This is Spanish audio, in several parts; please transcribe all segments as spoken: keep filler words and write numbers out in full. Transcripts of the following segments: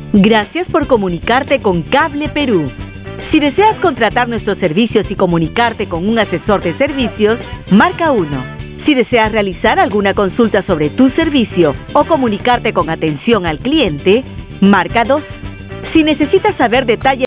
Gracias por comunicarte con Cable Perú. Si deseas contratar nuestros servicios y comunicarte con un asesor de servicios, marca uno. Si deseas realizar alguna consulta sobre tu servicio o comunicarte con atención al cliente, marca dos. Si necesitas saber detalles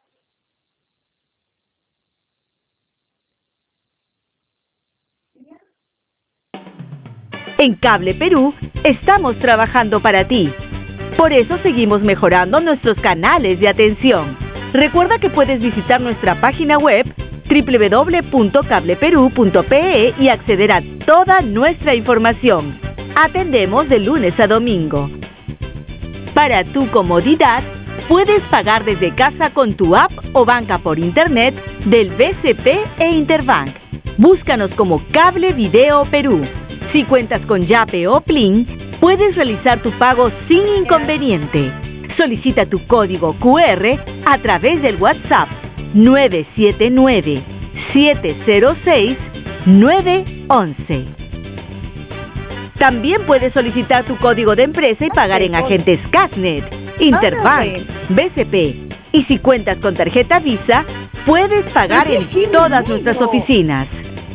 en Cable Perú, estamos trabajando para ti. Por eso seguimos mejorando nuestros canales de atención. Recuerda que puedes visitar nuestra página web doble u doble u doble u punto cable perú punto pe e y acceder a toda nuestra información. Atendemos de lunes a domingo. Para tu comodidad, puedes pagar desde casa con tu app o banca por internet del B C P e Interbank. Búscanos como Cable Video Perú. Si cuentas con Yape o Plin, puedes realizar tu pago sin inconveniente. Solicita tu código cu erre a través del WhatsApp nueve siete nueve, siete cero seis, nueve once. También puedes solicitar tu código de empresa y pagar en agentes Casnet, Interbank, B C P. Y si cuentas con tarjeta Visa, puedes pagar en todas nuestras oficinas.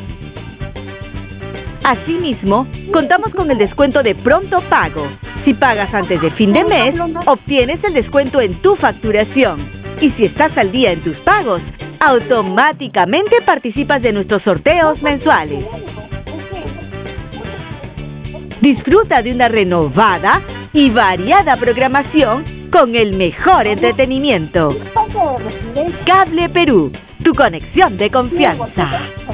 Asimismo, contamos con el descuento de pronto pago. Si pagas antes de fin de mes, obtienes el descuento en tu facturación. Y si estás al día en tus pagos, automáticamente participas de nuestros sorteos mensuales. Disfruta de una renovada y variada programación con el mejor entretenimiento. Cable Perú, tu conexión de confianza.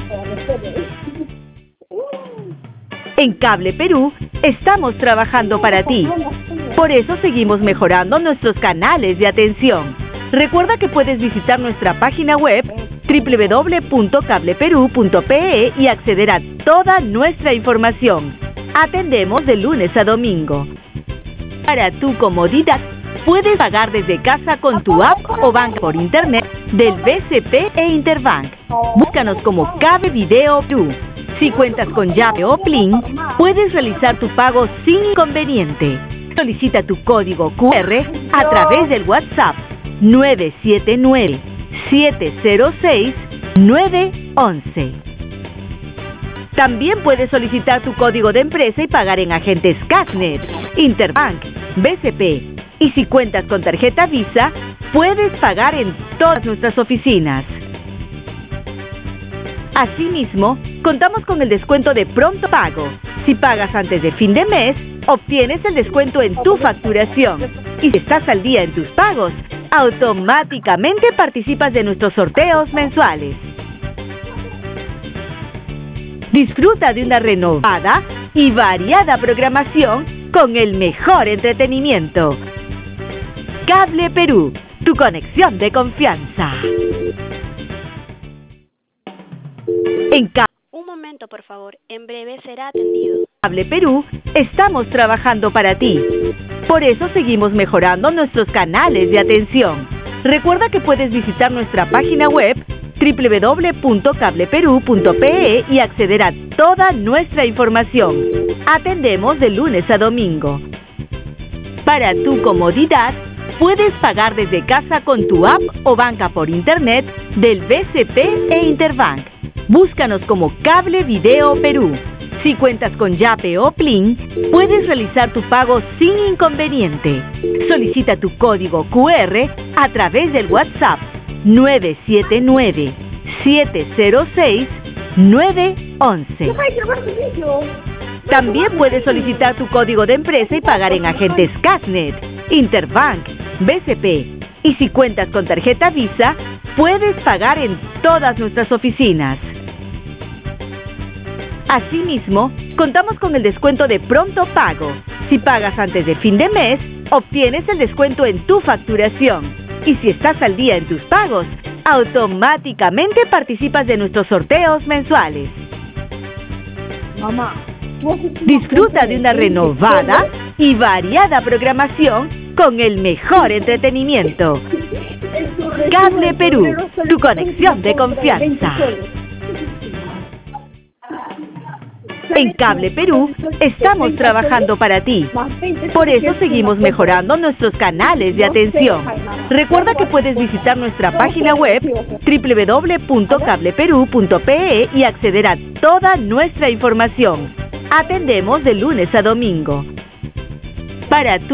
En Cable Perú, estamos trabajando para ti. Por eso seguimos mejorando nuestros canales de atención. Recuerda que puedes visitar nuestra página web doble u doble u doble u punto cable perú punto pe e y acceder a toda nuestra información. Atendemos de lunes a domingo. Para tu comodidad, puedes pagar desde casa con tu app o banca por internet del B C P e Interbank. Búscanos como Cable Video Perú. Si cuentas con Yape o Plin, puedes realizar tu pago sin inconveniente. Solicita tu código cu erre a través del WhatsApp nueve siete nueve, siete cero seis, nueve once. También puedes solicitar tu código de empresa y pagar en agentes Casnet, Interbank, B C P. Y si cuentas con tarjeta Visa, puedes pagar en todas nuestras oficinas. Asimismo, contamos con el descuento de pronto pago. Si pagas antes de fin de mes, obtienes el descuento en tu facturación. Y si estás al día en tus pagos, automáticamente participas de nuestros sorteos mensuales. Disfruta de una renovada y variada programación con el mejor entretenimiento. Cable Perú, tu conexión de confianza. En Cable Un momento, por favor. En breve será atendido. Cable Perú, estamos trabajando para ti. Por eso seguimos mejorando nuestros canales de atención. Recuerda que puedes visitar nuestra página web doble u doble u doble u punto cable perú punto pe e y acceder a toda nuestra información. Atendemos de lunes a domingo. Para tu comodidad, puedes pagar desde casa con tu app o banca por internet del B C P e Interbank. Búscanos como Cable Video Perú. Si cuentas con Yape o Plin, puedes realizar tu pago sin inconveniente. Solicita tu código cu erre a través del WhatsApp nueve siete nueve, siete cero seis, nueve once. También puedes solicitar tu código de empresa y pagar en agentes Casnet, Interbank, B C P. Y si cuentas con tarjeta Visa, puedes pagar en todas nuestras oficinas. Asimismo, contamos con el descuento de pronto pago. Si pagas antes de fin de mes, obtienes el descuento en tu facturación. Y si estás al día en tus pagos, automáticamente participas de nuestros sorteos mensuales. Disfruta de una renovada y variada programación con el mejor entretenimiento. Cable Perú, tu conexión de confianza. En Cable Perú estamos trabajando para ti. Por eso seguimos mejorando nuestros canales de atención. Recuerda que puedes visitar nuestra página web doble u doble u doble u punto cable perú punto pe e y acceder a toda nuestra información. Atendemos de lunes a domingo. Para tu